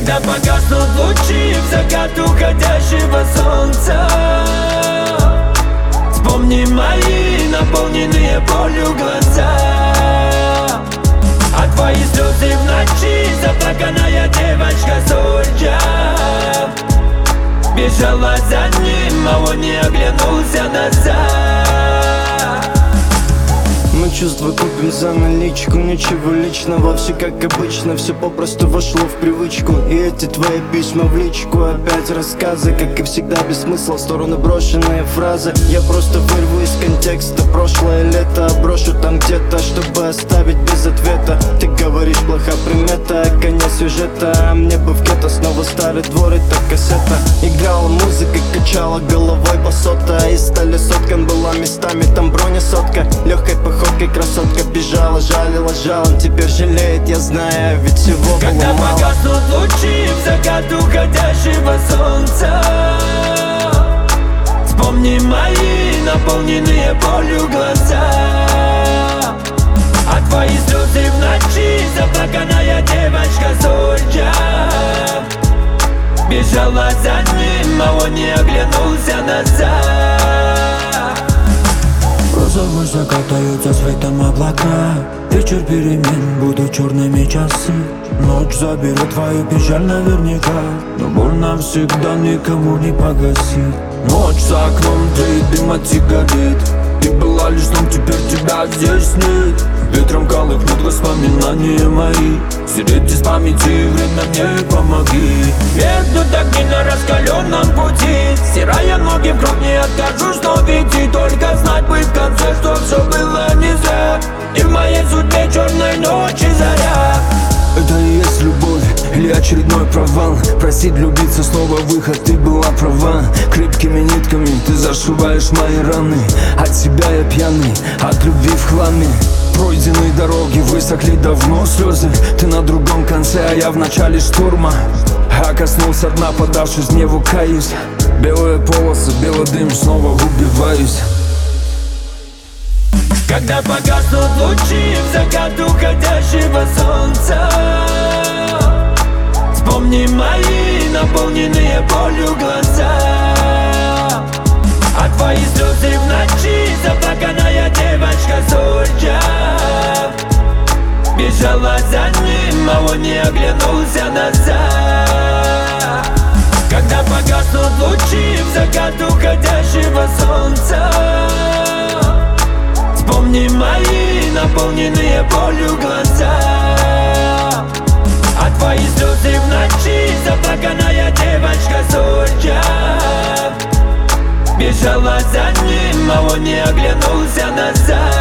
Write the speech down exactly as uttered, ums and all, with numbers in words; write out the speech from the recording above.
Когда погаснут лучи в закат уходящего солнца, вспомни мои наполненные болью глаза. А твои слезы в ночи, заплаканная девочка Зульча бежала за ним, а он не оглянулся назад. Мы чувства купим за наличку, ничего личного, все как обычно, все попросту вошло в привычку. И эти твои письма в личку, опять рассказы, как и всегда без смысла, в сторону брошенные фразы. Я просто вырву из контекста прошлое лето, брошу там где-то, чтобы оставить без ответа. Ты говоришь, плоха примета, конец сюжета, а мне бы в гетто снова старый двор и та кассета. Играла музыка, качала головой басота, из стали соткан была местами там броня сотка. Легкой походкой красотка бежала, жалила жалом, теперь жалеет, я знаю, ведь всего было Когда мало. погаснут лучи в закат уходящего солнца, вспомни мои наполненные болью глаза. А твои слезы в ночи, заплаканная девочка Зульча бежала за ним, а он не оглянулся назад. Розовый закат даются светом облака. Вечер перемен, будут черными часы. Ночь заберет твою печаль наверняка, но боль навсегда никому не погасит. Ночь за окном, тлеет дым от сигарет. Ты была лишь сном, теперь тебя здесь нет. Ветром колыхнут воспоминания мои. Стереть из памяти, время мне помоги. Меркнут огни на раскаленном пути, стирая ноги в кровь, не откажусь, но ведь только знать бы в конце, что все было не зря. И в моей судьбе черной ночи заря. Это и есть любовь или очередной провал? Простить, влюбиться, снова выход, ты была права. Крепкими нитками ты зашиваешь мои раны. От себя я пьяный, от любви в хламе. Пройденные дороги высохли давно слезы. Ты на другом конце, а я в начале штурма. А коснулся дна, подавшись гневу, каюсь. Белые полосы, белый дым, снова убиваюсь. Когда погаснут лучи в закат уходящего солнца, вспомни мои наполненные болью глаза. А твои слезы в ночи, заплаканная девочка Зульча бежала за ним, а он не оглянулся назад. Когда погаснут лучи в закат уходящего солнца, вспомни мои наполненные болью глаза. А твои слезы в ночи, заплаканная девочка Зульча бежала за ним, а он не оглянулся назад.